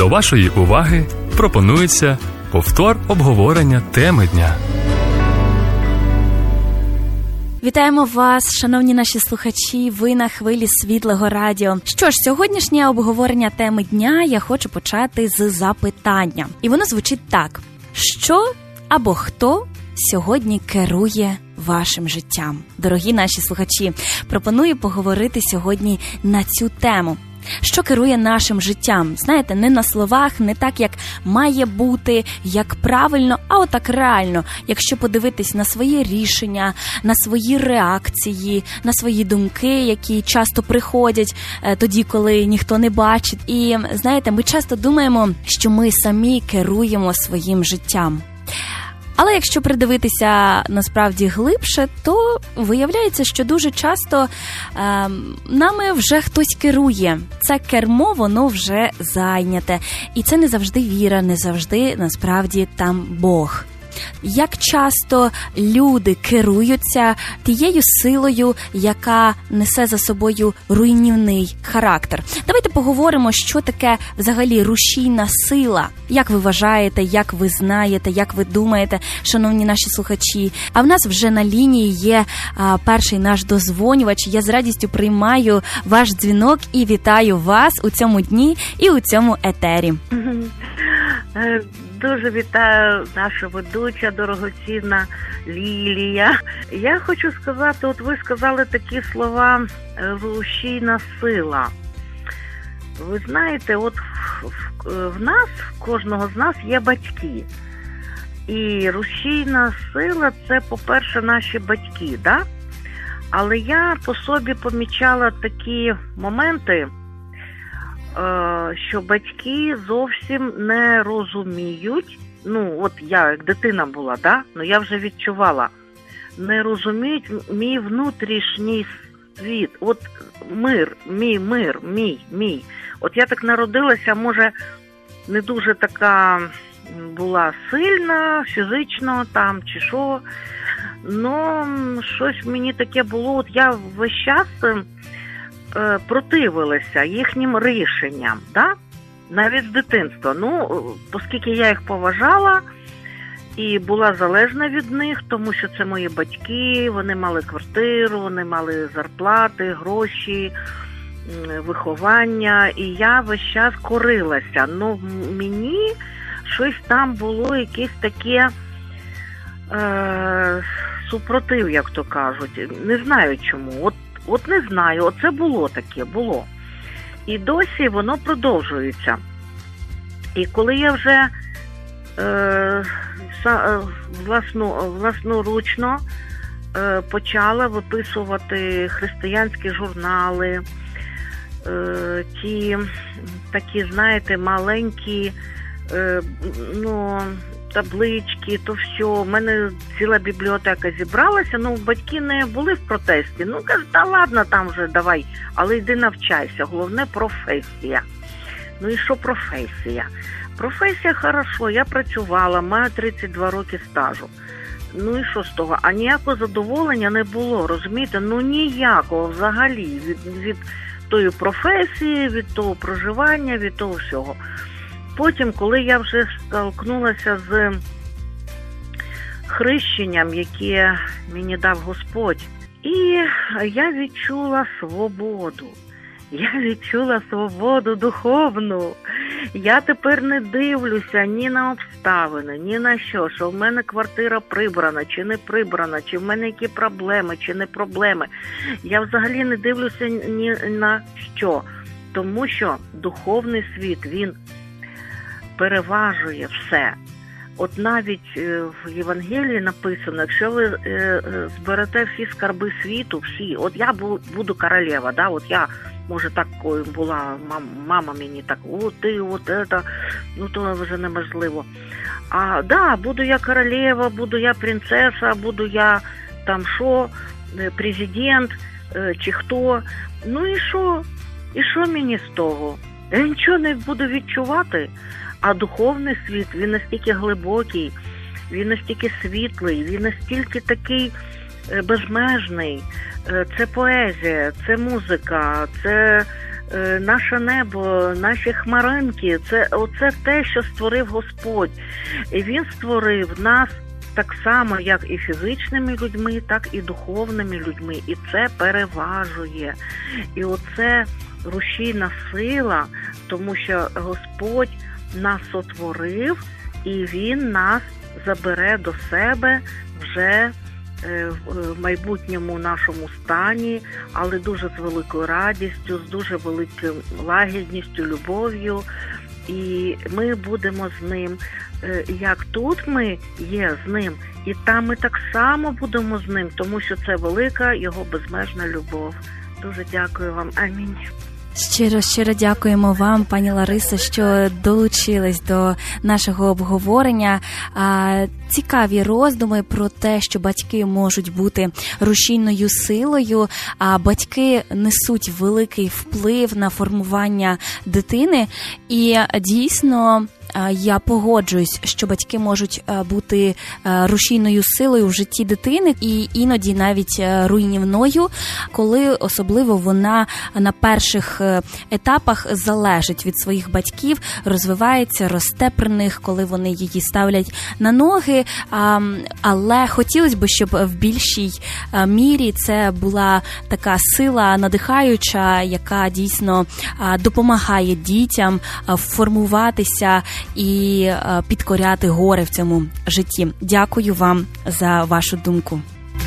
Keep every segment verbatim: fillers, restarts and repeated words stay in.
До вашої уваги пропонується повтор обговорення теми дня. Вітаємо вас, шановні наші слухачі, ви на хвилі Світлого радіо. Що ж, сьогоднішнє обговорення теми дня я хочу почати з запитання. І воно звучить так. Що або хто сьогодні керує вашим життям? Дорогі наші слухачі, пропоную поговорити сьогодні на цю тему. Що керує нашим життям? Знаєте, не на словах, не так, як має бути, як правильно, а отак реально. Якщо подивитись на свої рішення, на свої реакції, на свої думки, які часто приходять тоді, коли ніхто не бачить. І, знаєте, ми часто думаємо, що ми самі керуємо своїм життям. Але якщо придивитися насправді глибше, то виявляється, що дуже часто е, нами вже хтось керує. Це кермо, воно вже зайняте. І це не завжди віра, не завжди насправді там Бог. Як часто люди керуються тією силою, яка несе за собою руйнівний характер? Давайте поговоримо, що таке взагалі рушійна сила. Як ви вважаєте, як ви знаєте, як ви думаєте, шановні наші слухачі? А в нас вже на лінії є а, перший наш дозвонювач. Я з радістю приймаю ваш дзвінок і вітаю вас у цьому дні і у цьому етері. Дуже вітаю наша ведуча, дорогоцінна Лілія. Я хочу сказати, от ви сказали такі слова «рушійна сила». Ви знаєте, от в, в, в нас, в кожного з нас є батьки. І рушійна сила – це, по-перше, наші батьки, да? Але я по собі помічала такі моменти, що батьки зовсім не розуміють, ну, от я як дитина була, да? Ну, я вже відчувала, не розуміють мій внутрішній світ, от мир, мій мир, мій, мій. От я так народилася, може, не дуже така була сильна, фізично там, чи що, ну, щось мені таке було, от я весь час противилися їхнім рішенням, да? Навіть з дитинства. Ну, оскільки я їх поважала і була залежна від них, тому що це мої батьки, вони мали квартиру, вони мали зарплати, гроші, виховання, і я весь час корилася. Ну, мені щось там було, якесь таке е, супротив, як то кажуть. Не знаю чому. От От не знаю, оце було таке, було. І досі воно продовжується. І коли я вже е, власно, власноручно е, почала виписувати християнські журнали, е, ті такі, знаєте, маленькі, е, ну, таблички, то все. У мене ціла бібліотека зібралася, ну, батьки не були в протесті. Ну, кажуть, та ладно, там вже давай, але йди навчайся. Головне – професія. Ну і що професія? Професія хорошо, я працювала, маю тридцять два роки стажу. Ну і що з того? А ніякого задоволення не було, розумієте? Ну ніякого взагалі від, від тої професії, від того проживання, від того всього. Потім, коли я вже столкнулася з хрещенням, яке мені дав Господь, і я відчула свободу. Я відчула свободу духовну. Я тепер не дивлюся ні на обставини, ні на що, що в мене квартира прибрана, чи не прибрана, чи в мене які проблеми, чи не проблеми. Я взагалі не дивлюся ні на що, тому що духовний світ, він переважує все. От навіть в Євангелії написано, якщо ви зберете всі скарби світу, всі, от я буду королева, да, от я, може, такою була, мама мені так, о, ти, от це, ну то вже неможливо. А, да, буду я королева, буду я принцеса, буду я там що, президент, чи хто, ну і що? І що мені з того? Я нічого не буду відчувати. А духовний світ, він настільки глибокий, він настільки світлий, він настільки такий безмежний. Це поезія, це музика, це наше небо, наші хмаринки, це оце те, що створив Господь. І Він створив нас так само, як і фізичними людьми, так і духовними людьми. І це переважує. І оце рушійна сила, тому що Господь нас сотворив, і Він нас забере до себе вже в майбутньому нашому стані, але дуже з великою радістю, з дуже великою лагідністю, любов'ю. І ми будемо з ним. Як тут ми є з ним, і там ми так само будемо з ним, тому що це велика його безмежна любов. Дуже дякую вам. Амінь. Щиро, щиро дякуємо вам, пані Ларисо, що долучились до нашого обговорення. Цікаві роздуми про те, що батьки можуть бути рушійною силою, а батьки несуть великий вплив на формування дитини. І дійсно, я погоджуюсь, що батьки можуть бути рушійною силою в житті дитини і іноді навіть руйнівною, коли особливо вона на перших етапах залежить від своїх батьків, розвивається, росте при них, коли вони її ставлять на ноги. Але хотілося б, щоб в більшій мірі це була така сила надихаюча, яка дійсно допомагає дітям формуватися і підкоряти гори в цьому житті. Дякую вам за вашу думку.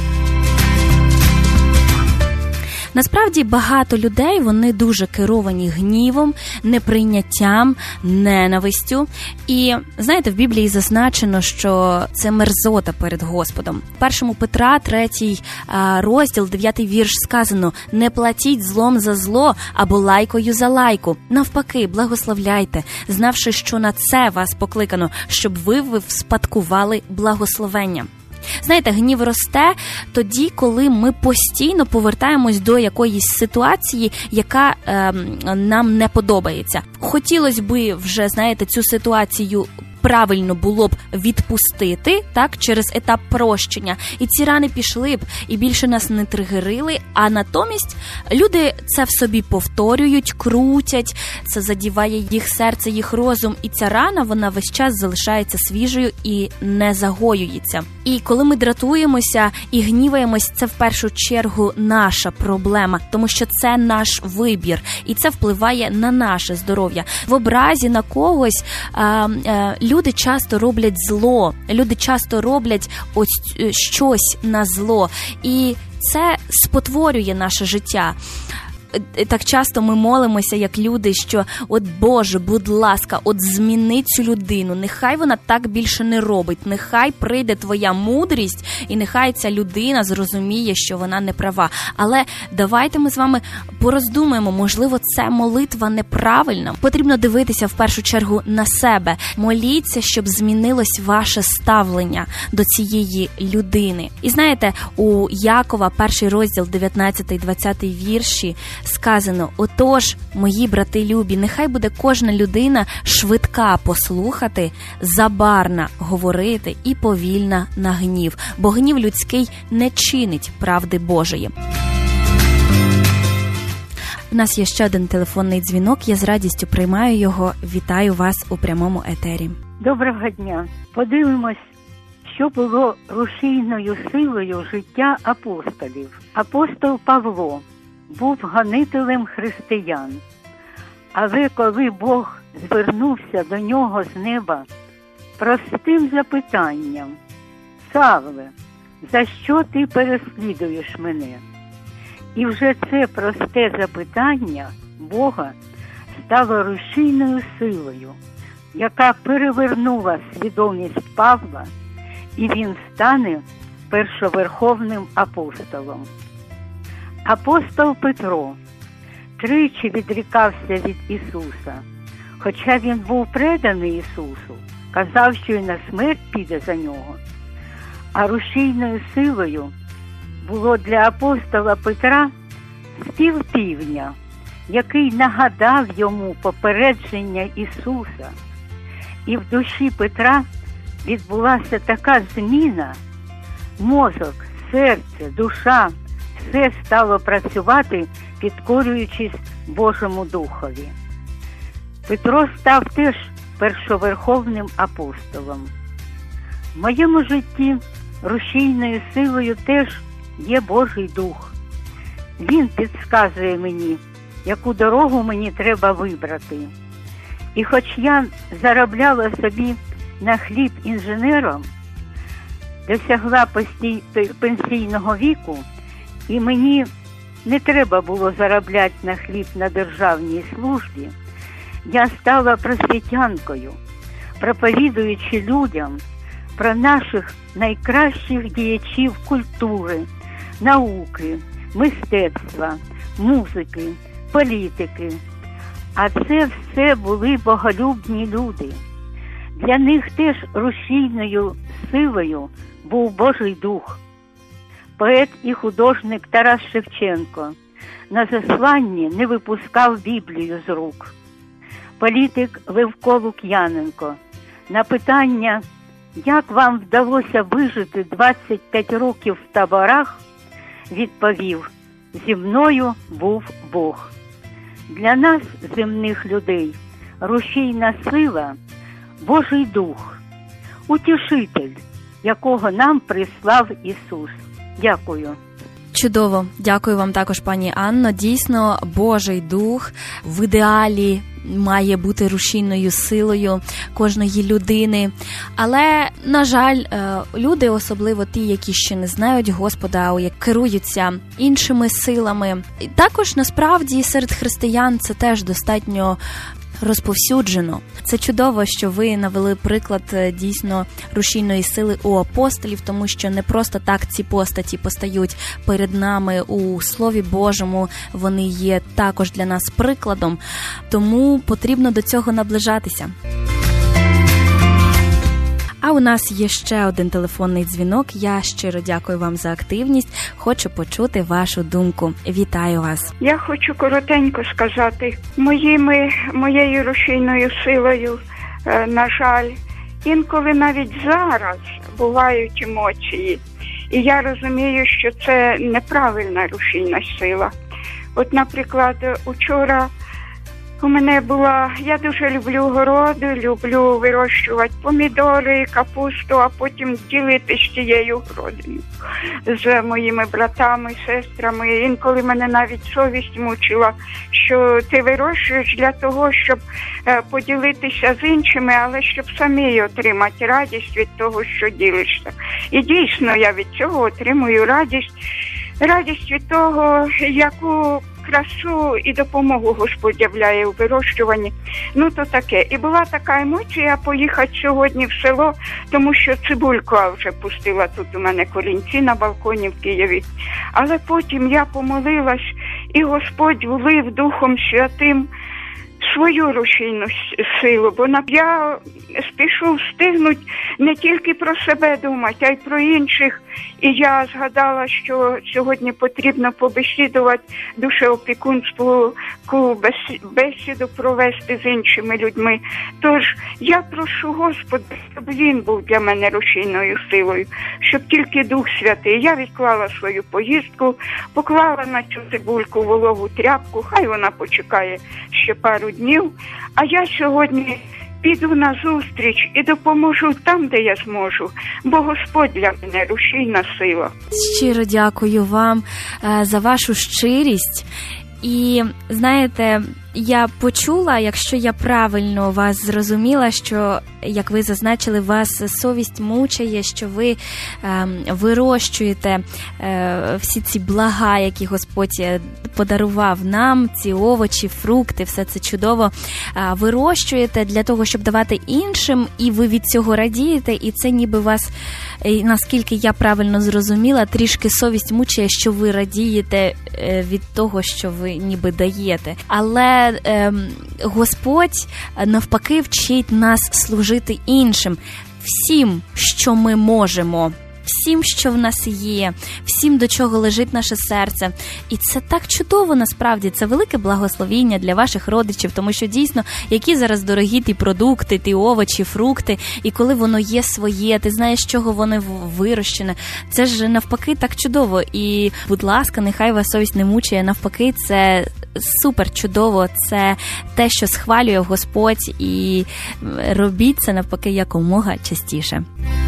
Насправді багато людей, вони дуже керовані гнівом, неприйняттям, ненавистю. І, знаєте, в Біблії зазначено, що це мерзота перед Господом. В першому Петра, третій розділ, дев'ятий вірш сказано: «Не платіть злом за зло або лайкою за лайку. Навпаки, благословляйте, знавши, що на це вас покликано, щоб ви вспадкували благословення». Знаєте, гнів росте тоді, коли ми постійно повертаємось до якоїсь ситуації, яка е, нам не подобається. Хотілося б вже, знаєте, цю ситуацію правильно було б відпустити, так, через етап прощення, і ці рани пішли б, і більше нас не тригерили, а натомість люди це в собі повторюють, крутять, це задіває їх серце, їх розум, і ця рана, вона весь час залишається свіжою і не загоюється. І коли ми дратуємося і гніваємось, це в першу чергу наша проблема, тому що це наш вибір, і це впливає на наше здоров'я. В образі на когось а, а, люди часто роблять зло, люди часто роблять ось щось на зло, і це спотворює наше життя. Так часто ми молимося, як люди, що от Боже, будь ласка, от зміни цю людину, нехай вона так більше не робить, нехай прийде твоя мудрість, і нехай ця людина зрозуміє, що вона не права. Але давайте ми з вами пороздумаємо, можливо, це молитва неправильна. Потрібно дивитися в першу чергу на себе. Моліться, щоб змінилось ваше ставлення до цієї людини. І знаєте, у Якова, перший розділ, дев'ятнадцятий-двадцятий вірші, сказано: «Отож, мої брати любі, нехай буде кожна людина швидка послухати, забарна говорити і повільна на гнів, бо гнів людський не чинить правди Божої». У нас є ще один телефонний дзвінок, я з радістю приймаю його. Вітаю вас у прямому етері. Доброго дня. Подивимось, що було рушійною силою життя апостолів. Апостол Павло був гонителем християн, але коли Бог звернувся до нього з неба простим запитанням: «Савле, за що ти переслідуєш мене?» І вже це просте запитання Бога стало рушійною силою, яка перевернула свідомість Павла, і він стане першоверховним апостолом. Апостол Петро тричі відрікався від Ісуса, хоча він був преданий Ісусу, казав, що і на смерть піде за нього. А рушійною силою було для апостола Петра спів півня, який нагадав йому попередження Ісуса. І в душі Петра відбулася така зміна: мозок, серце, душа, все стало працювати, підкорюючись Божому Духові. Петро став теж першоверховним апостолом. В моєму житті рушійною силою теж є Божий Дух. Він підказує мені, яку дорогу мені треба вибрати. І хоч я заробляла собі на хліб інженером, досягла постій... пенсійного віку, і мені не треба було заробляти на хліб на державній службі, я стала просвітянкою, проповідуючи людям про наших найкращих діячів культури, науки, мистецтва, музики, політики. А це все були боголюбні люди. Для них теж рушійною силою був Божий Дух. Поет і художник Тарас Шевченко на засланні не випускав Біблію з рук. Політик Левко Лук'яненко на питання, як вам вдалося вижити двадцять п'ять років в таборах, відповів: зі мною був Бог. Для нас, земних людей, рушійна сила – Божий Дух, утішитель, якого нам прислав Ісус. Дякую. Чудово. Дякую вам також, пані Анно. Дійсно, Божий Дух в ідеалі має бути рушійною силою кожної людини. Але, на жаль, люди, особливо ті, які ще не знають Господа, які керуються іншими силами. І також, насправді, серед християн це теж достатньо розповсюджено. Це чудово, що ви навели приклад дійсно рушійної сили у апостолів, тому що не просто так ці постаті постають перед нами у Слові Божому, вони є також для нас прикладом, тому потрібно до цього наближатися. А у нас є ще один телефонний дзвінок. Я щиро дякую вам за активність. Хочу почути вашу думку. Вітаю вас. Я хочу коротенько сказати. Моїми, моєю рушійною силою, е, на жаль, інколи навіть зараз бувають емоції. І я розумію, що це неправильна рушійна сила. От, наприклад, учора у мене була, я дуже люблю городи, люблю вирощувати помідори, капусту, а потім ділитися цією родиною з моїми братами, сестрами. Інколи мене навіть совість мучила, що ти вирощуєш для того, щоб е, поділитися з іншими, але щоб самі отримати радість від того, що ділишся. І дійсно я від цього отримую радість, радість від того, яку красу і допомогу Господь являє у вирощуванні. Ну, то таке. І була така емоція поїхати сьогодні в село, тому що цибулька вже пустила тут у мене корінці на балконі в Києві. Але потім я помолилась, і Господь влив Духом Святим свою рушійну силу, бо я спішу встигнути не тільки про себе думати, а й про інших. І я згадала, що сьогодні потрібно побесідувати, душеопікунську бесіду провести з іншими людьми. Тож я прошу Господа, щоб Він був для мене рушійною силою, щоб тільки Дух Святий. Я відклала свою поїздку, поклала на цю цибульку вологу тряпку, хай вона почекає ще пару днів, а я сьогодні піду на зустріч і допоможу там, де я зможу, бо Господь для мене рушійна сила. Щиро дякую вам е, за вашу щирість. І, знаєте, я почула, якщо я правильно вас зрозуміла, що, як ви зазначили, вас совість мучає, що ви е, вирощуєте е, всі ці блага, які Господь подарував нам, ці овочі, фрукти, все це чудово е, вирощуєте для того, щоб давати іншим, і ви від цього радієте, і це ніби вас, е, наскільки я правильно зрозуміла, трішки совість мучає, що ви радієте е, від того, що ви ніби даєте. Але е, Господь навпаки вчить нас служити іншим, всім, що ми можемо, всім, що в нас є, всім, до чого лежить наше серце. І це так чудово, насправді, це велике благословіння для ваших родичів, тому що дійсно, які зараз дорогі ті продукти, ті овочі, фрукти, і коли воно є своє, ти знаєш, з чого воно вирощене, це ж навпаки так чудово. І, будь ласка, нехай вас совість не мучає, навпаки, це супер чудово, це те, що схвалює Господь, і робіть це навпаки якомога частіше.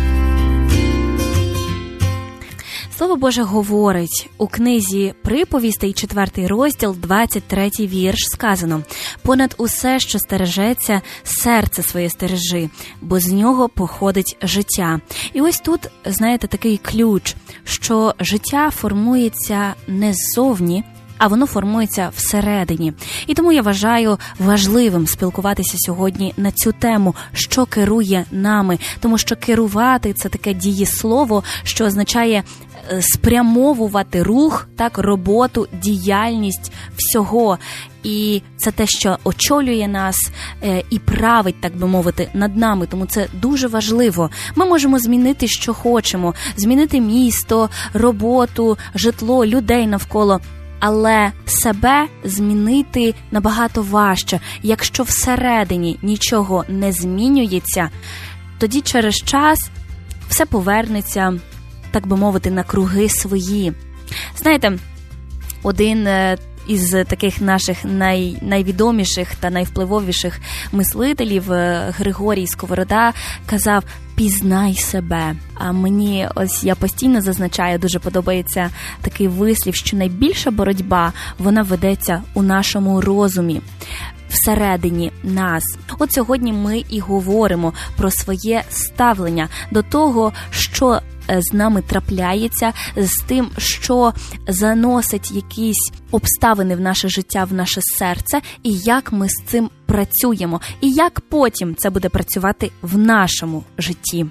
Слово Боже говорить у книзі «Приповістей», четвертий розділ, двадцять третій вірш, сказано: «Понад усе, що стережеться, серце своє стережи, бо з нього походить життя». І ось тут, знаєте, такий ключ, що життя формується не ззовні, а воно формується всередині. І тому я вважаю важливим спілкуватися сьогодні на цю тему, що керує нами. Тому що керувати – це таке дієслово, що означає спрямовувати рух, так, роботу, діяльність всього. І це те, що очолює нас е, і править, так би мовити, над нами. Тому це дуже важливо. Ми можемо змінити, що хочемо. Змінити місто, роботу, житло, людей навколо. Але себе змінити набагато важче. Якщо всередині нічого не змінюється, тоді через час все повернеться, так би мовити, на круги свої. Знаєте, один із таких наших най, найвідоміших та найвпливовіших мислителів, Григорій Сковорода, казав: «Пізнай себе». А мені, ось я постійно зазначаю, дуже подобається такий вислів, що найбільша боротьба, вона ведеться у нашому розумі, всередині нас. От сьогодні ми і говоримо про своє ставлення до того, що з нами трапляється, з тим, що заносить якісь обставини в наше життя, в наше серце, і як ми з цим працюємо, і як потім це буде працювати в нашому житті.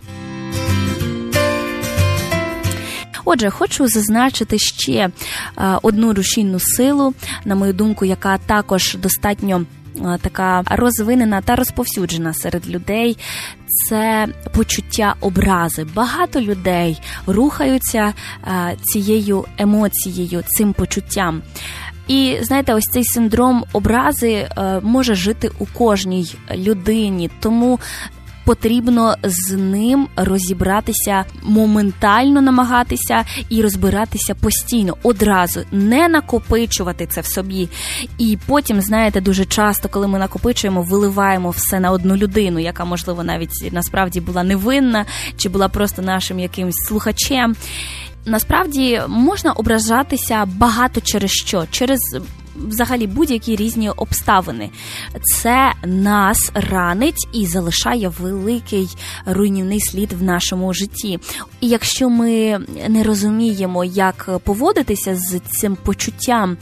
Отже, хочу зазначити ще одну рушійну силу, на мою думку, яка також достатньо така розвинена та розповсюджена серед людей. Це почуття образи. Багато людей рухаються а, цією емоцією, цим почуттям. І, знаєте, ось цей синдром образи а, може жити у кожній людині, тому потрібно з ним розібратися, моментально намагатися і розбиратися постійно, одразу, не накопичувати це в собі. І потім, знаєте, дуже часто, коли ми накопичуємо, виливаємо все на одну людину, яка, можливо, навіть насправді була невинна, чи була просто нашим якимось слухачем. Насправді, можна ображатися багато через що? Через взагалі будь-які різні обставини. Це нас ранить і залишає великий руйнівний слід в нашому житті. І якщо ми не розуміємо, як поводитися з цим почуттям,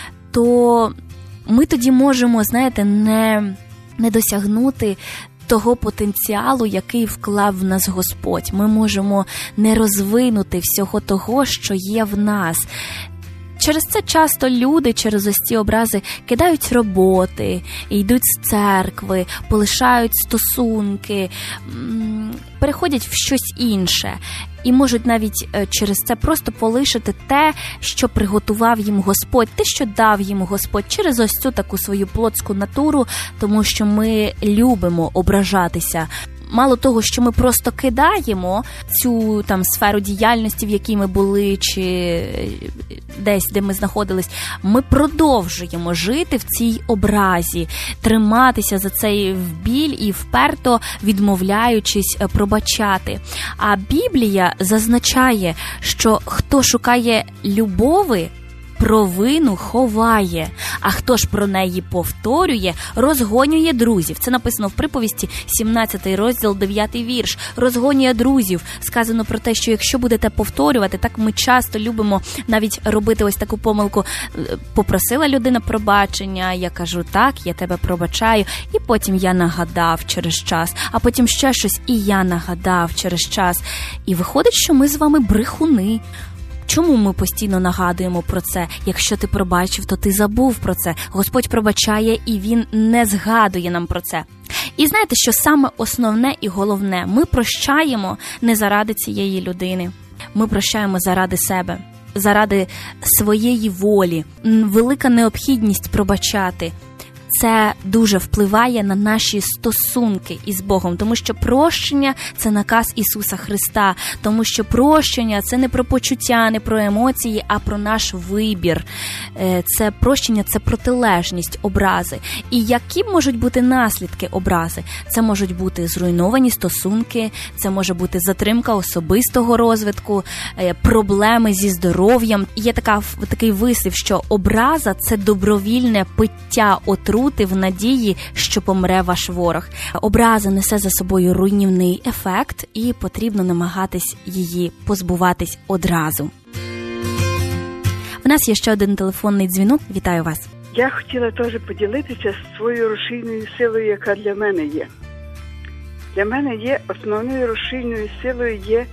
то ми тоді можемо, знаєте, не, не досягнути того потенціалу, який вклав в нас Господь. Ми можемо не розвинути всього того, що є в нас. Через це часто люди через ось ці образи кидають роботи, йдуть з церкви, полишають стосунки, переходять в щось інше. І можуть навіть через це просто полишити те, що приготував їм Господь, те, що дав їм Господь, через ось цю таку свою плотську натуру, тому що ми любимо ображатися. Мало того, що ми просто кидаємо цю там сферу діяльності, в якій ми були, чи десь, де ми знаходились, ми продовжуємо жити в цій образі, триматися за цей біль і вперто відмовляючись пробачати. А Біблія зазначає, що хто шукає любові, провину ховає, а хто ж про неї повторює, розгонює друзів. Це написано в Приповісті, сімнадцятий розділ, дев'ятий вірш. Розгонює друзів. Сказано про те, що якщо будете повторювати, так ми часто любимо навіть робити ось таку помилку. Попросила людина пробачення, я кажу, так, я тебе пробачаю, і потім я нагадав через час, а потім ще щось, і я нагадав через час. І виходить, що ми з вами брехуни. Чому ми постійно нагадуємо про це? Якщо ти пробачив, то ти забув про це. Господь пробачає, і Він не згадує нам про це. І знаєте, що саме основне і головне? Ми прощаємо не заради цієї людини. ми прощаємо заради себе, заради своєї волі. Велика необхідність пробачати. Це дуже впливає на наші стосунки із Богом, тому що прощення – це наказ Ісуса Христа, тому що прощення – це не про почуття, не про емоції, а про наш вибір. Це прощення – це протилежність образи. І які можуть бути наслідки образи? Це можуть бути зруйновані стосунки, це може бути затримка особистого розвитку, проблеми зі здоров'ям. Є така, такий вислів, що образа – це добровільне пиття отрути в надії, що помре ваш ворог. Образа несе за собою руйнівний ефект і потрібно намагатись її позбуватись одразу. У нас є ще один телефонний дзвінок. Вітаю вас. Я хотіла теж поділитися своєю рушійною силою, яка для мене є. Для мене є основною рушійною силою є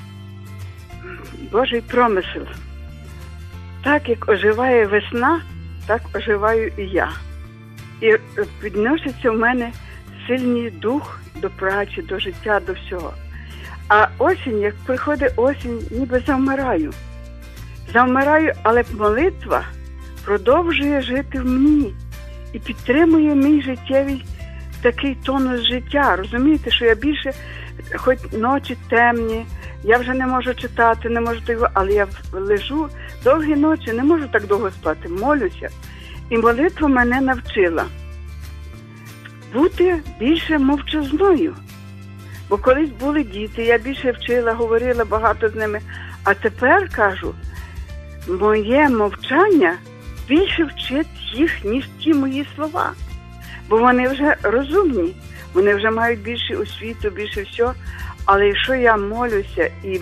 Божий промисел. Так, як оживає весна, так оживаю і я. І підноситься в мене сильний дух до праці, до життя, до всього. А осінь, як приходить осінь, ніби завмираю. Завмираю, але молитва продовжує жити в мені і підтримує мій життєвий такий тонус життя. Розумієте, що я більше, хоч ночі темні, я вже не можу читати, не можу того, але я лежу довгі ночі, не можу так довго спати, молюся. І молитва мене навчила бути більше мовчазною. Бо колись були діти, я більше вчила, говорила багато з ними. А тепер, кажу, моє мовчання більше вчить їх, ніж ті мої слова. Бо вони вже розумні, вони вже мають більше освіту, більше всього. Але якщо я молюся і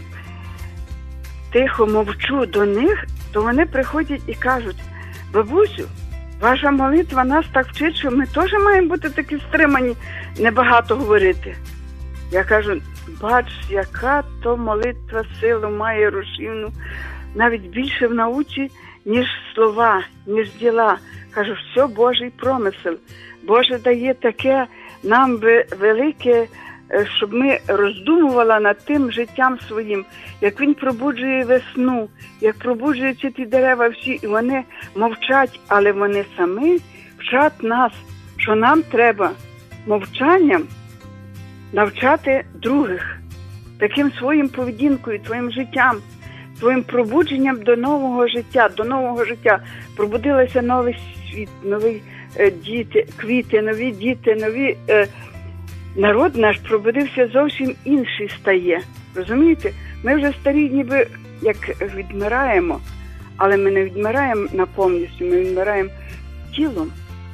тихо мовчу до них, то вони приходять і кажуть: бабусю, ваша молитва нас так вчить, що ми теж маємо бути такі стримані, небагато говорити. Я кажу: бач, яка то молитва силу має рушійну, навіть більше в науці, ніж слова, ніж діла. Кажу, все Божий промисел. Боже дає таке нам велике, щоб ми роздумували над тим життям своїм, як він пробуджує весну, як пробуджує ці ті дерева всі, і вони мовчать, але вони самі вчать нас, що нам треба мовчанням навчати других, таким своїм поведінкою, твоїм життям, твоїм пробудженням до нового життя, до нового життя. Пробудилося новий світ, нові е, діти, квіти, нові діти, нові... Е, народ наш пробудився зовсім інший стає. Розумієте? Ми вже старі ніби як відмираємо, але ми не відмираємо на повністю, ми відмираємо тілом,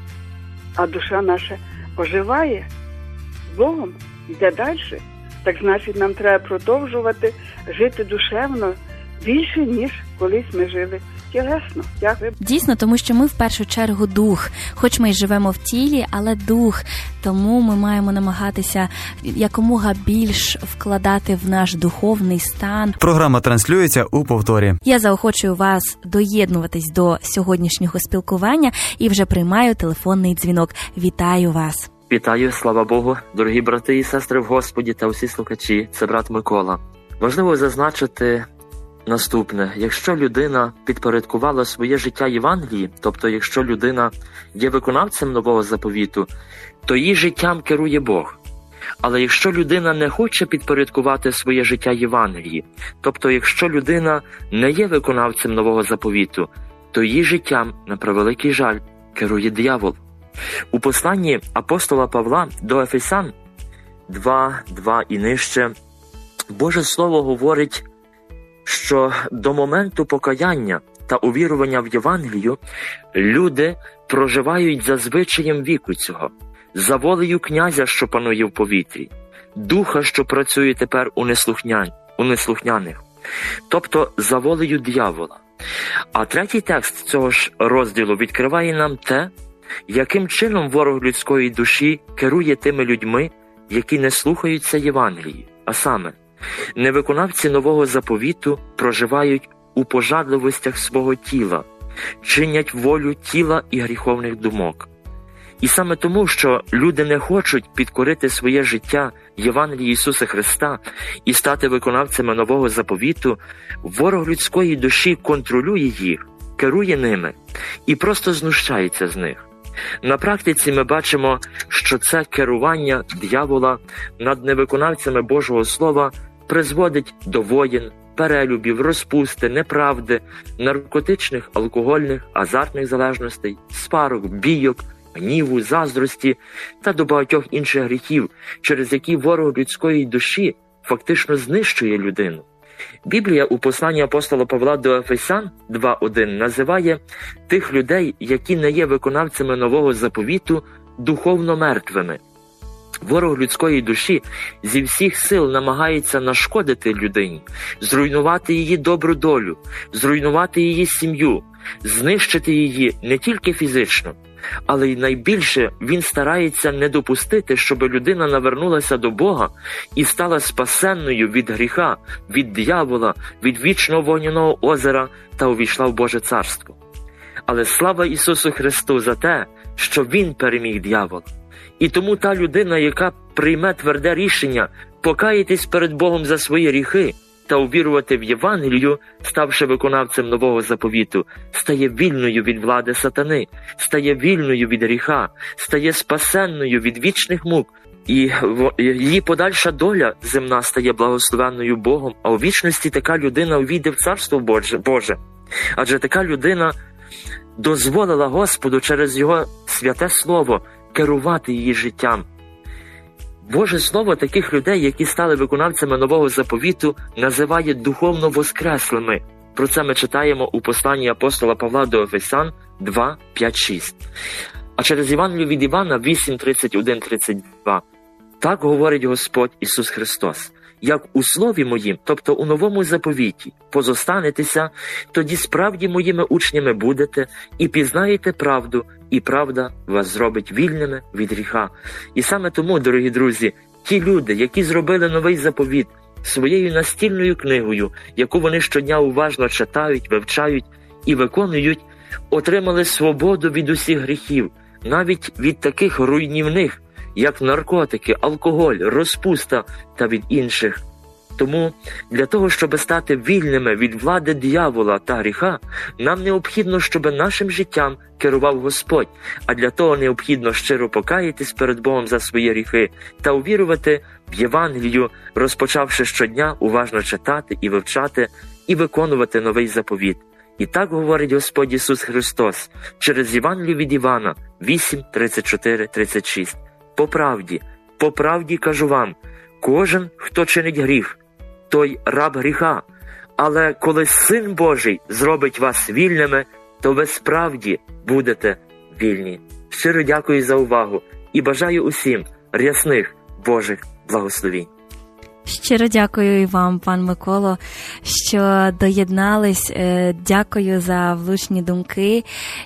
а душа наша оживає з Богом, йде далі. Так значить, нам треба продовжувати жити душевно більше, ніж колись ми жили тілесно. Дякую. Дійсно, тому що ми в першу чергу дух. Хоч ми й живемо в тілі, але дух. Тому ми маємо намагатися якомога більш вкладати в наш духовний стан. Програма транслюється у повторі. Я заохочую вас доєднуватись до сьогоднішнього спілкування і вже приймаю телефонний дзвінок. Вітаю вас. Вітаю, слава Богу, дорогі брати і сестри в Господі та усі слухачі. Це брат Микола. Важливо зазначити наступне. Якщо людина підпорядкувала своє життя Євангелії, тобто якщо людина є виконавцем нового заповіту, то її життям керує Бог. Але якщо людина не хоче підпорядкувати своє життя Євангелії, тобто якщо людина не є виконавцем нового заповіту, то її життям, на превеликий жаль, керує диявол. У посланні апостола Павла до Ефесян два, два і нижче Боже Слово говорить, що до моменту покаяння та увірування в Євангелію люди проживають за звичаєм віку цього, за волею князя, що панує в повітрі, духа, що працює тепер у, неслухня... у неслухняних, тобто за волею диявола. А третій текст цього ж розділу відкриває нам те, яким чином ворог людської душі керує тими людьми, які не слухаються Євангелії, а саме, невиконавці нового заповіту проживають у пожадливостях свого тіла, чинять волю тіла і гріховних думок. І саме тому, що люди не хочуть підкорити своє життя Євангелії Ісуса Христа і стати виконавцями нового заповіту, ворог людської душі контролює їх, керує ними і просто знущається з них. На практиці ми бачимо, що це керування диявола над невиконавцями Божого Слова призводить до воєн, перелюбів, розпусти, неправди, наркотичних, алкогольних, азартних залежностей, сварок, бійок, гніву, заздрості та до багатьох інших гріхів, через які ворог людської душі фактично знищує людину. Біблія у посланні апостола Павла до Ефесян два один називає тих людей, які не є виконавцями нового заповіту, духовно мертвими. Ворог людської душі зі всіх сил намагається нашкодити людині, зруйнувати її добру долю, зруйнувати її сім'ю, знищити її не тільки фізично, але й найбільше він старається не допустити, щоб людина навернулася до Бога і стала спасенною від гріха, від диявола, від вічного вогняного озера та увійшла в Боже царство. Але слава Ісусу Христу за те, що Він переміг диявола. І тому та людина, яка прийме тверде рішення покаятись перед Богом за свої гріхи та увірувати в Євангелію, ставши виконавцем нового заповіту, стає вільною від влади сатани, стає вільною від гріха, стає спасенною від вічних мук. І її подальша доля земна стає благословенною Богом, а у вічності така людина увійде в Царство Боже. Боже. Адже така людина дозволила Господу через Його святе Слово керувати її життям. Боже Слово таких людей, які стали виконавцями нового заповіту, називає духовно воскреслими. Про це ми читаємо у посланні апостола Павла до Ефесян два п'ять шість. А через Євангелію від Івана вісім тридцять один тридцять два. Так говорить Господь Ісус Христос: як у слові моїм, тобто у новому заповіті, позостанетеся, тоді справді моїми учнями будете і пізнаєте правду, і правда вас зробить вільними від гріха. І саме тому, дорогі друзі, ті люди, які зробили новий заповіт своєю настільною книгою, яку вони щодня уважно читають, вивчають і виконують, отримали свободу від усіх гріхів, навіть від таких руйнівних, як наркотики, алкоголь, розпуста та від інших. Тому для того, щоб стати вільними від влади диявола та гріха, нам необхідно, щоб нашим життям керував Господь, а для того необхідно щиро покаятись перед Богом за свої гріхи та увірувати в Євангелію, розпочавши щодня уважно читати і вивчати і виконувати новий заповіт. І так говорить Господь Ісус Христос через Євангелію від Івана вісім тридцять чотири тридцять шість. По правді, по правді кажу вам, кожен, хто чинить гріх, той раб гріха. Але коли Син Божий зробить вас вільними, то ви справді будете вільні. Щиро дякую за увагу і бажаю усім рясних Божих благословінь. Щиро дякую і вам, пан Миколо, що доєднались. Дякую за влучні думки.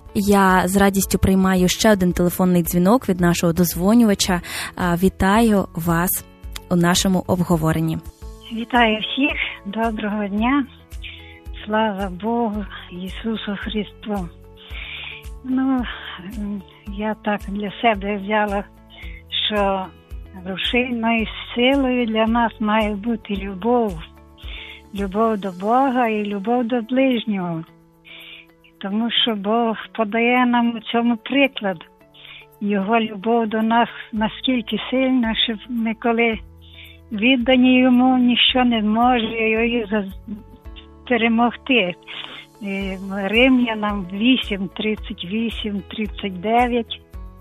Я з радістю приймаю ще один телефонний дзвінок від нашого дозвонювача. Вітаю вас у нашому обговоренні. Вітаю всіх. Доброго дня. Слава Богу, Ісусу Христу. Ну, я так для себе взяла, що рушійною силою для нас має бути любов. Любов до Бога і любов до ближнього. Тому що Бог подає нам у цьому приклад. Його любов до нас наскільки сильна, що ми коли віддані йому, ніщо не може його перемогти. Римлянам вісім тридцять вісім тридцять дев'ять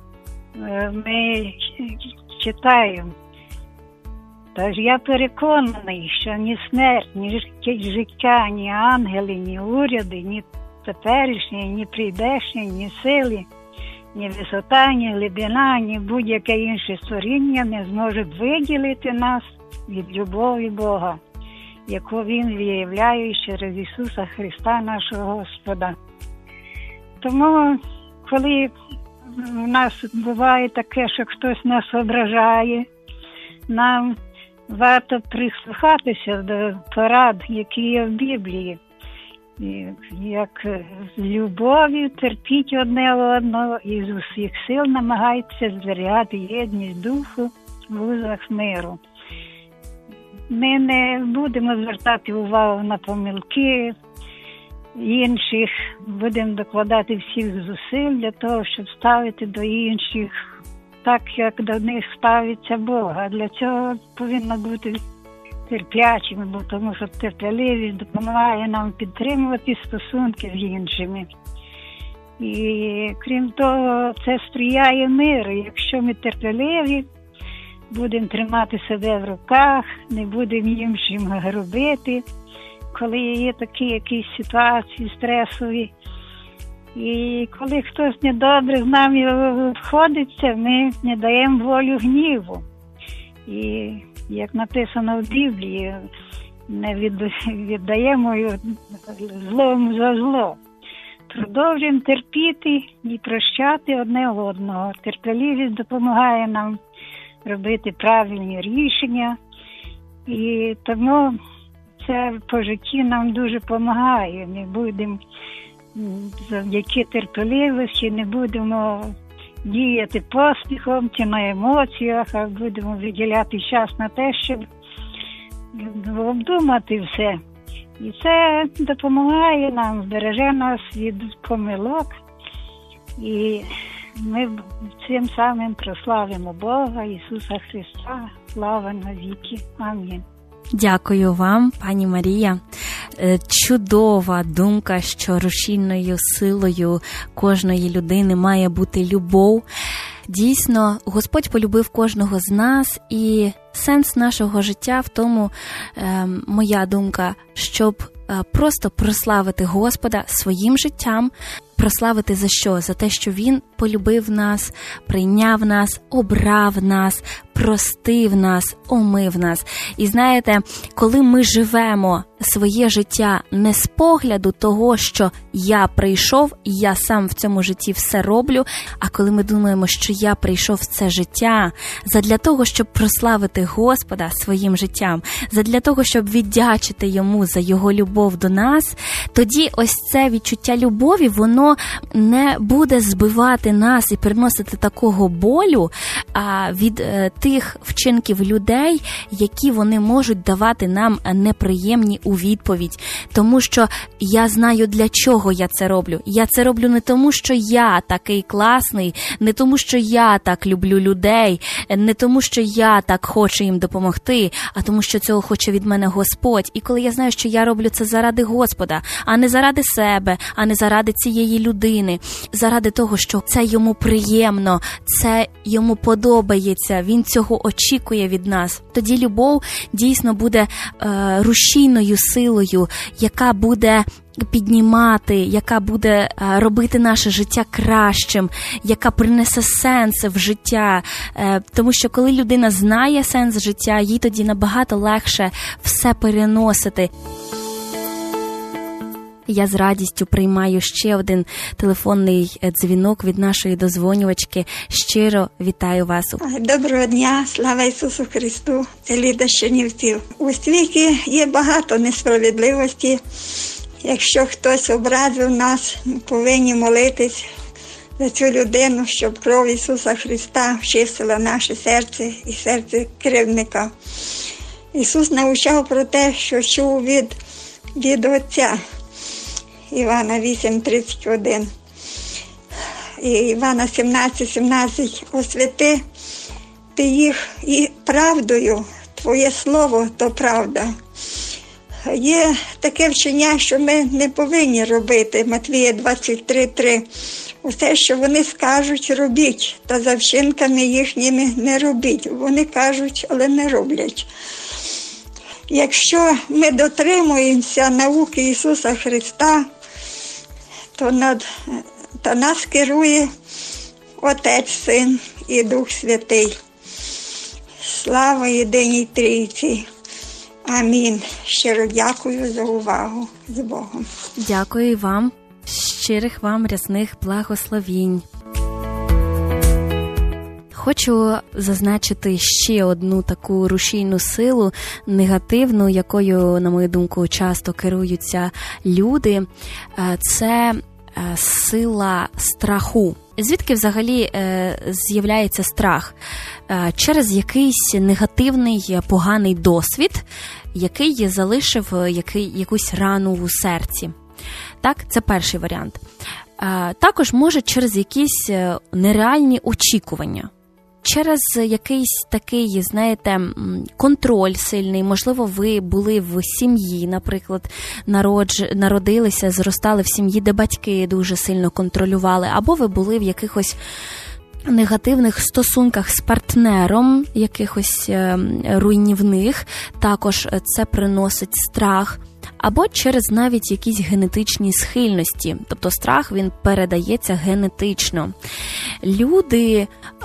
ми читаємо. Тож я переконаний, що ні смерть, ні життя, ні ангели, ні уряди, ні теперішні, ні прийдешні, ні сили, ні висота, ні глибина, ні будь-яке інше створіння не зможуть виділити нас від любові Бога, яку Він виявляє через Ісуса Христа, нашого Господа. Тому, коли у нас буває таке, що хтось нас ображає, нам варто прислухатися до порад, які є в Біблії, І як з любов'ю терпіть одне одного і з усіх сил намагайтеся зберігати єдність духу в вузлах миру. Ми не будемо звертати увагу на помилки інших, будемо докладати всіх зусиль для того, щоб ставити до інших так, як до них ставиться Бог. А для цього повинно бути терплячими, бо тому що терпеливість допомагає нам підтримувати стосунки з іншими. І крім того, це сприяє миру. Якщо ми терпеливі, будемо тримати себе в руках, не будемо іншим грубити, коли є такі якісь ситуації стресові. І коли хтось недобре з нами обходиться, ми не даємо волю гніву. І як написано в Біблії, не віддаємо злому за зло. Продовжуємо терпіти і прощати одне одного. Терпеливість допомагає нам робити правильні рішення. І тому це по житті нам дуже допомагає. Ми будемо завдяки терпеливості, не будемо діяти поспіхом чи на емоціях, а будемо виділяти час на те, щоб обдумати все. І це допомагає нам, збереже нас від помилок. І ми цим самим прославимо Бога, Ісуса Христа. Слава навіки. Амінь. Дякую вам, пані Марія. Чудова думка, що рушійною силою кожної людини має бути любов. Дійсно, Господь полюбив кожного з нас, і сенс нашого життя в тому, е, моя думка, щоб е, просто прославити Господа своїм життям. Прославити за що? За те, що Він полюбив нас, прийняв нас, обрав нас, простив нас, омив нас. І знаєте, коли ми живемо своє життя не з погляду того, що я прийшов, і я сам в цьому житті все роблю, а коли ми думаємо, що я прийшов в це життя задля того, щоб прославити Господа своїм життям, задля того, щоб віддячити Йому за Його любов до нас, тоді ось це відчуття любові, воно не буде збивати нас і приносити такого болю а, від е, тих вчинків людей, які вони можуть давати нам неприємні у відповідь. Тому що я знаю, для чого я це роблю. Я це роблю не тому, що я такий класний, не тому, що я так люблю людей, не тому, що я так хочу їм допомогти, а тому, що цього хоче від мене Господь. І коли я знаю, що я роблю це заради Господа, а не заради себе, а не заради цієї людини, заради того, що це йому приємно, це йому подобається, він цього очікує від нас, тоді любов дійсно буде е, рушійною силою, яка буде піднімати, яка буде робити наше життя кращим, яка принесе сенс в життя. Тому що коли людина знає сенс життя, їй тоді набагато легше все переносити. Я з радістю приймаю ще один телефонний дзвінок від нашої дозвонювачки. Щиро вітаю вас. Доброго дня, слава Ісусу Христу, це Ліда з Чернівців. У світі є багато несправедливості. Якщо хтось образив нас, ми повинні молитись за цю людину, щоб кров Ісуса Христа очистила наше серце і серце кривдника. Ісус навчав про те, що чув від, від Отця. Івана вісім тридцять один. І Івана сімнадцять сімнадцять. Освяти ти їх і правдою, твоє слово – то правда. Є таке вчення, що ми не повинні робити. Матвія двадцять три три. Усе, що вони скажуть, робіть, та за вчинками їхніми не робіть. Вони кажуть, але не роблять. Якщо ми дотримуємося науки Ісуса Христа, то, над, то нас керує Отець, Син і Дух Святий. Слава Єдиній Трійці. Амінь. Щиро дякую за увагу. З Богом. Дякую вам. Щирих вам рясних благословінь. Хочу зазначити ще одну таку рушійну силу, негативну, якою, на мою думку, часто керуються люди. Це сила страху. Звідки взагалі е, з'являється страх? Е, через якийсь негативний, поганий досвід, який залишив який, якусь рану у серці. Так, це перший варіант. Е, також може через якісь нереальні очікування. Через якийсь такий, знаєте, контроль сильний, можливо, ви були в сім'ї, наприклад, народж... народилися, зростали в сім'ї, де батьки дуже сильно контролювали, або ви були в якихось негативних стосунках з партнером, якихось е, руйнівних, також це приносить страх. Або через навіть якісь генетичні схильності. Тобто страх, він передається генетично. Люди,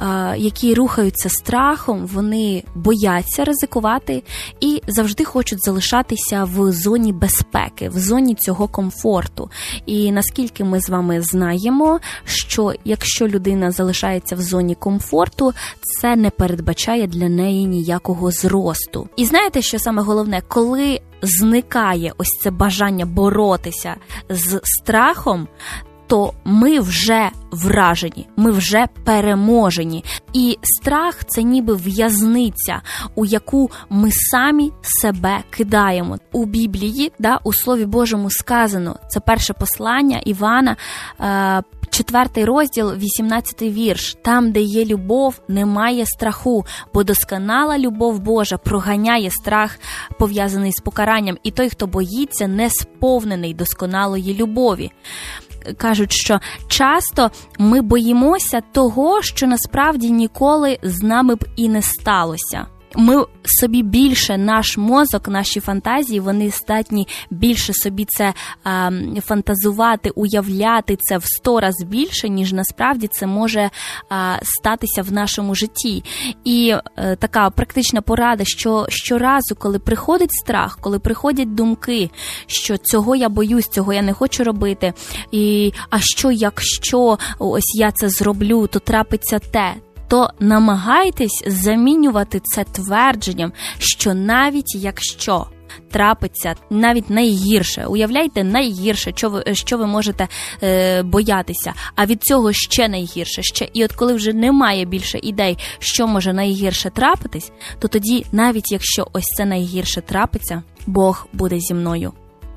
які рухаються страхом, вони бояться ризикувати і завжди хочуть залишатися в зоні безпеки, в зоні цього комфорту. І наскільки ми з вами знаємо, що якщо людина залишається в зоні комфорту, це не передбачає для неї ніякого зросту. І знаєте, що саме головне? Коли зникає ось це бажання боротися з страхом, то ми вже вражені, ми вже переможені. І страх – це ніби в'язниця, у яку ми самі себе кидаємо. У Біблії, да, у Слові Божому сказано, це перше послання Івана, е- четвертий розділ, вісімнадцятий вірш. Там, де є любов, немає страху, бо досконала любов Божа проганяє страх, пов'язаний з покаранням. І той, хто боїться, не сповнений досконалої любові. Кажуть, що часто ми боїмося того, що насправді ніколи з нами б і не сталося. Ми собі більше, наш мозок, наші фантазії, вони здатні більше собі це а, фантазувати, уявляти це в сто раз більше, ніж насправді це може а, статися в нашому житті. І а, така практична порада, що щоразу, коли приходить страх, коли приходять думки, що цього я боюсь, цього я не хочу робити, і а що, якщо ось я це зроблю, то трапиться те, то намагайтесь замінювати це твердженням, що навіть якщо трапиться навіть найгірше, уявляйте найгірше, що ви, що ви можете е, боятися, а від цього ще найгірше, ще. І от коли вже немає більше ідей, що може найгірше трапитись, то тоді навіть якщо ось це найгірше трапиться, Бог буде зі мною.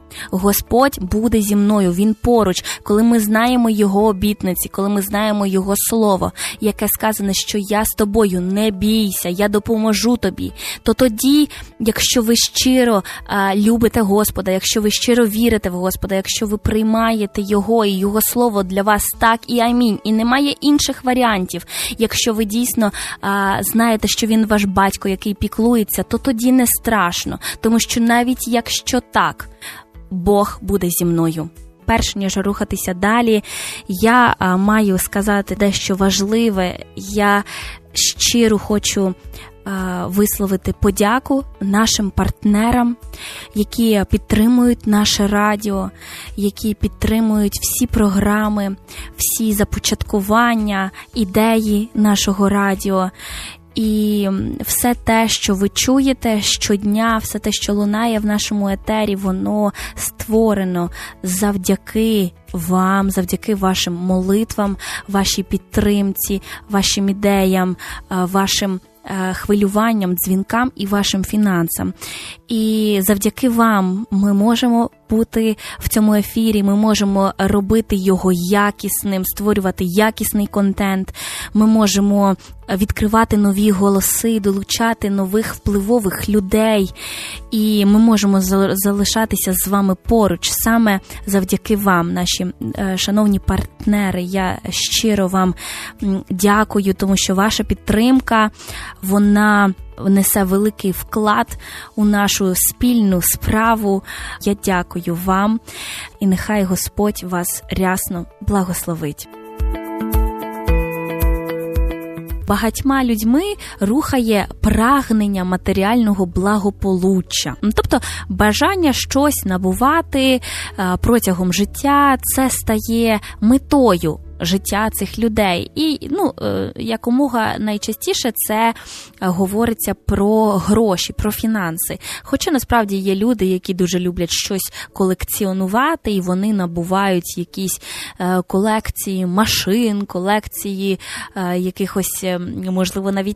Господь буде зі мною, Він поруч, коли ми знаємо Його обітниці, коли ми знаємо Його Слово, яке сказано, що я з тобою, не бійся, я допоможу тобі. То тоді, якщо ви щиро а, любите Господа, якщо ви щиро вірите в Господа, якщо ви приймаєте Його і Його Слово для вас так і амінь, і немає інших варіантів, якщо ви дійсно а, знаєте, що Він ваш батько, який піклується, то тоді не страшно, тому що навіть якщо так, Бог буде зі мною. Перш ніж рухатися далі, я а, маю сказати дещо важливе. Я щиро хочу а, висловити подяку нашим партнерам, які підтримують наше радіо, які підтримують всі програми, всі започаткування, ідеї нашого радіо. І все те, що ви чуєте щодня, все те, що лунає в нашому етері, воно створено завдяки вам, завдяки вашим молитвам, вашій підтримці, вашим ідеям, вашим хвилюванням, дзвінкам і вашим фінансам. І завдяки вам ми можемо бути в цьому ефірі, ми можемо робити його якісним, створювати якісний контент, ми можемо відкривати нові голоси, долучати нових впливових людей, і ми можемо залишатися з вами поруч саме завдяки вам, наші шановні партнери. Я щиро вам дякую, тому що ваша підтримка, вона несе великий вклад у нашу спільну справу. Я дякую вам, і нехай Господь вас рясно благословить. Багатьма людьми рухає прагнення матеріального благополуччя. Тобто бажання щось набувати протягом життя, це стає метою життя цих людей. І, ну, якомога найчастіше це говориться про гроші, про фінанси. Хоча насправді є люди, які дуже люблять щось колекціонувати, і вони набувають якісь колекції машин, колекції якихось, можливо, навіть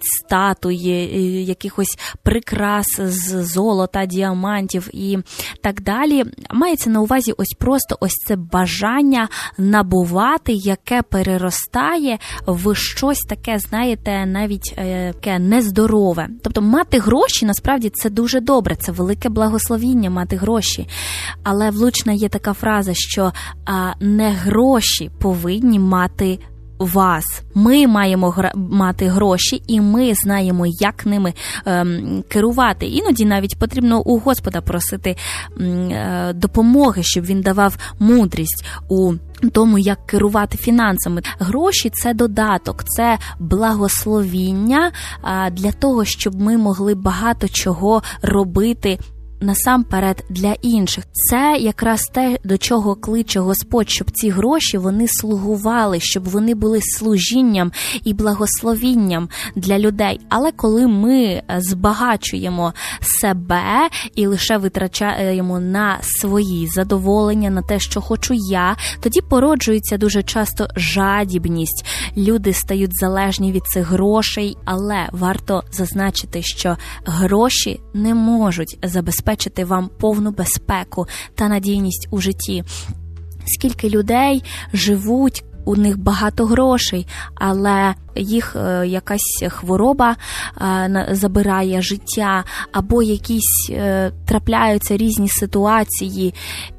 статуї, якихось прикрас з золота, діамантів і так далі. Мається на увазі ось просто ось це бажання набувати, яке переростає в щось таке, знаєте, навіть е, таке нездорове. Тобто мати гроші, насправді, це дуже добре, це велике благословіння мати гроші. Але влучна є така фраза, що а, не гроші повинні мати вас. Ми маємо гра- мати гроші, і ми знаємо, як ними ем, керувати. Іноді навіть потрібно у Господа просити ем, е, допомоги, щоб він давав мудрість у тому, як керувати фінансами. Гроші – це додаток, це благословіння а, для того, щоб ми могли багато чого робити насамперед для інших. Це якраз те, до чого кличе Господь, щоб ці гроші, вони слугували, щоб вони були служінням і благословінням для людей. Але коли ми збагачуємо себе і лише витрачаємо на свої задоволення, на те, що хочу я, тоді породжується дуже часто жадібність. Люди стають залежні від цих грошей, але варто зазначити, що гроші не можуть забезпечити вам повну безпеку та надійність у житті. Скільки людей живуть, у них багато грошей, але їх е, якась хвороба е, забирає життя, або якісь е, трапляються різні ситуації,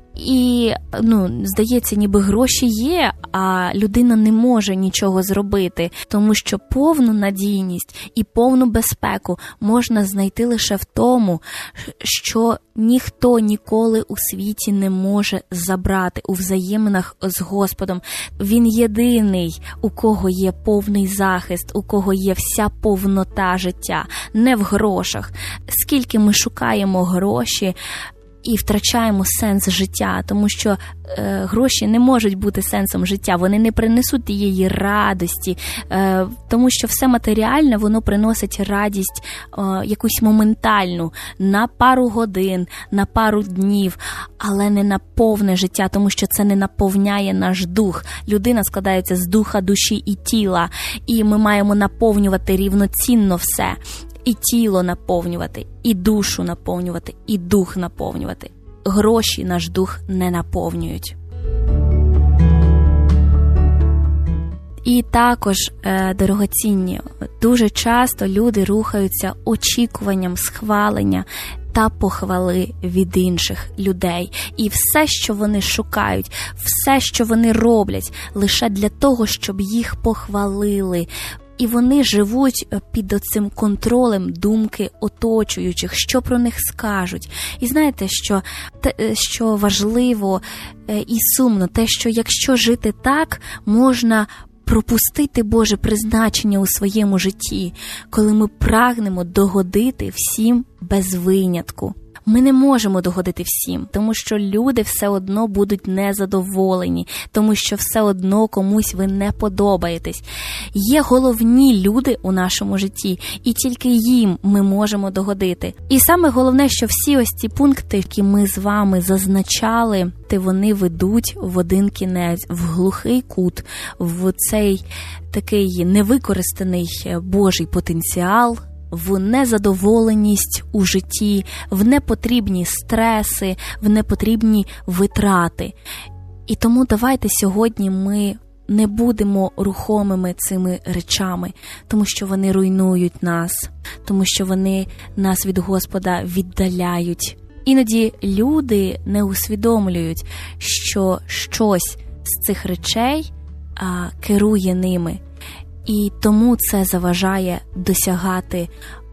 і, ну, здається, ніби гроші є, а людина не може нічого зробити, тому що повну надійність і повну безпеку можна знайти лише в тому, що ніхто ніколи у світі не може забрати у взаєминах з Господом. Він єдиний, у кого є повний захист, у кого є вся повнота життя, не в грошах. Скільки ми шукаємо гроші, і втрачаємо сенс життя, тому що е, гроші не можуть бути сенсом життя, вони не принесуть тієї радості, е, тому що все матеріальне, воно приносить радість е, якусь моментальну, на пару годин, на пару днів, але не на повне життя, тому що це не наповняє наш дух. Людина складається з духа, душі і тіла, і ми маємо наповнювати рівноцінно все. І тіло наповнювати, і душу наповнювати, і дух наповнювати. Гроші наш дух не наповнюють. І також, дорогоцінні, дуже часто люди рухаються очікуванням схвалення та похвали від інших людей. І все, що вони шукають, все, що вони роблять, лише для того, щоб їх похвалили. І вони живуть під оцим контролем думки оточуючих, що про них скажуть. І знаєте, що, те, що важливо і сумно, те, що якщо жити так, можна пропустити Боже призначення у своєму житті, коли ми прагнемо догодити всім без винятку. Ми не можемо догодити всім, тому що люди все одно будуть незадоволені, тому що все одно комусь ви не подобаєтесь. Є головні люди у нашому житті, і тільки їм ми можемо догодити. І саме головне, що всі ось ці пункти, які ми з вами зазначали, вони ведуть в один кінець, в глухий кут, в цей такий невикористаний Божий потенціал, в незадоволеність у житті, в непотрібні стреси, в непотрібні витрати. І тому давайте сьогодні ми не будемо рухомими цими речами, тому що вони руйнують нас, тому що вони нас від Господа віддаляють. Іноді люди не усвідомлюють, що щось з цих речей а, керує ними. І тому це заважає досягати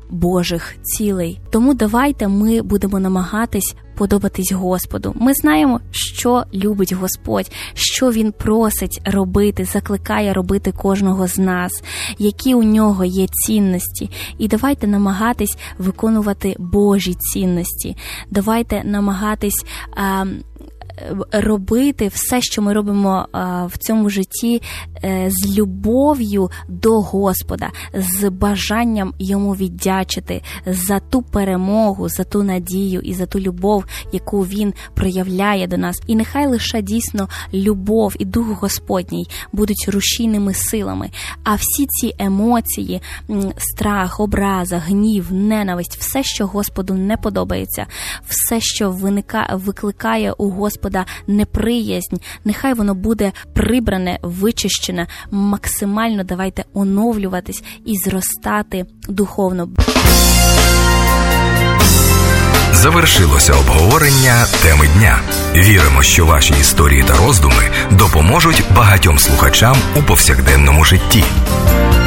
Божих цілей. Тому давайте ми будемо намагатись подобатись Господу. Ми знаємо, що любить Господь, що Він просить робити, закликає робити кожного з нас, які у Нього є цінності. І давайте намагатись виконувати Божі цінності. Давайте намагатись а, робити все, що ми робимо а, в цьому житті, з любов'ю до Господа, з бажанням йому віддячити за ту перемогу, за ту надію і за ту любов, яку він проявляє до нас. І нехай лише дійсно любов і Дух Господній будуть рушійними силами, а всі ці емоції, страх, образа, гнів, ненависть, все, що Господу не подобається, все, що виника, викликає у Господа неприязнь, нехай воно буде прибране, вичищене, максимально давайте оновлюватись і зростати духовно. Завершилося обговорення теми дня. Віримо, що ваші історії та роздуми допоможуть багатьом слухачам у повсякденному житті.